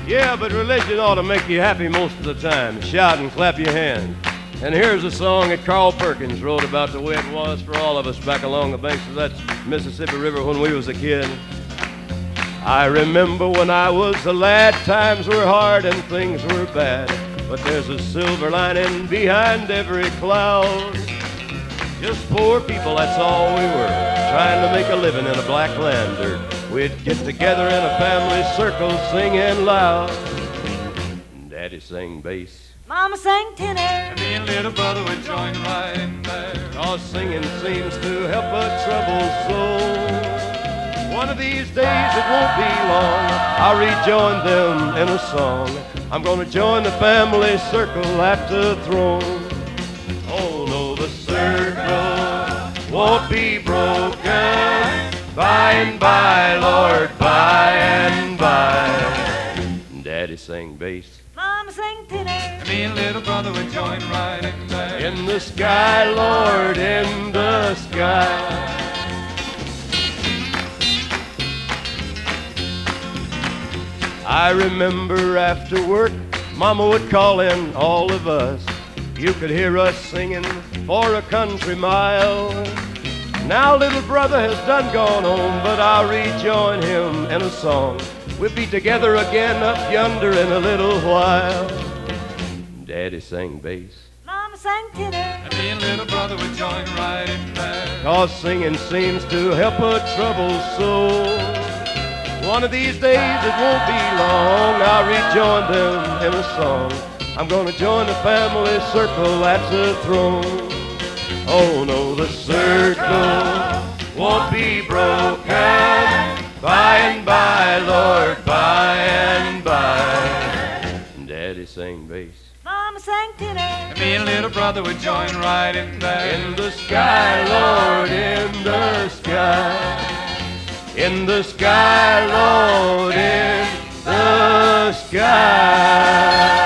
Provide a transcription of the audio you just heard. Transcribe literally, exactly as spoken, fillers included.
Yeah, but religion ought to make you happy most of the time. Shout and clap your hands. And here's a song that Carl Perkins wrote about the way it was for all of us back along the banks of that Mississippi River when we was a kid. I remember when I was a lad, times were hard and things were bad, but there's a silver lining behind every cloud. Just poor people, that's all we were, trying to make a living in a black land dirt. We'd get together in a family circle singing loud. Daddy sang bass, Mama sang tenor, and me and little brother would join right in there. Cause singing seems to help a troubled soul. One of these days, it won't be long, I'll rejoin them in a song. I'm gonna join the family circle at the throne. Oh no, the circle won't be broken. By and by, Lord, by and by. Daddy sang bass, Mama sang tenor, And me and little brother would join right in there. in the sky, Lord, in the sky. I remember after work, Mama would call in all of us. You could hear us singing for a country mile. Now little brother has done gone home, but I'll rejoin him in a song. We'll be together again up yonder in a little while. Daddy sang bass, Mama sang tenor, And me and little brother would join right in there. cause singing seems to help a troubled soul. One of these days, it won't be long, I'll rejoin them in a song. I'm gonna join the family circle at the throne. Oh no, the circle won't be broken. By and by, Lord, by and by. Daddy sang bass, Mama sang tenor, And me and little brother would join right in there. in the sky, Lord, in the sky. In the sky, Lord, in the sky.